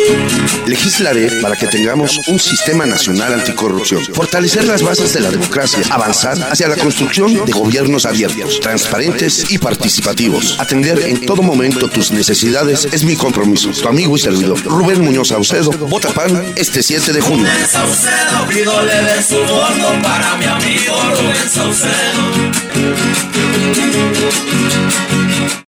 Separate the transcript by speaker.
Speaker 1: Legislaré para que tengamos un sistema nacional anticorrupción, fortalecer las bases de la democracia, avanzar hacia la construcción de gobiernos abiertos, transparentes y participativos. Atender en todo momento tus necesidades es mi compromiso. Tu amigo y servidor, Rubén Muñoz Saucedo. Vota PAN este 7 de junio.
Speaker 2: Rubén Saucedo, pido le dé su voto para mi amigo Rubén Saucedo.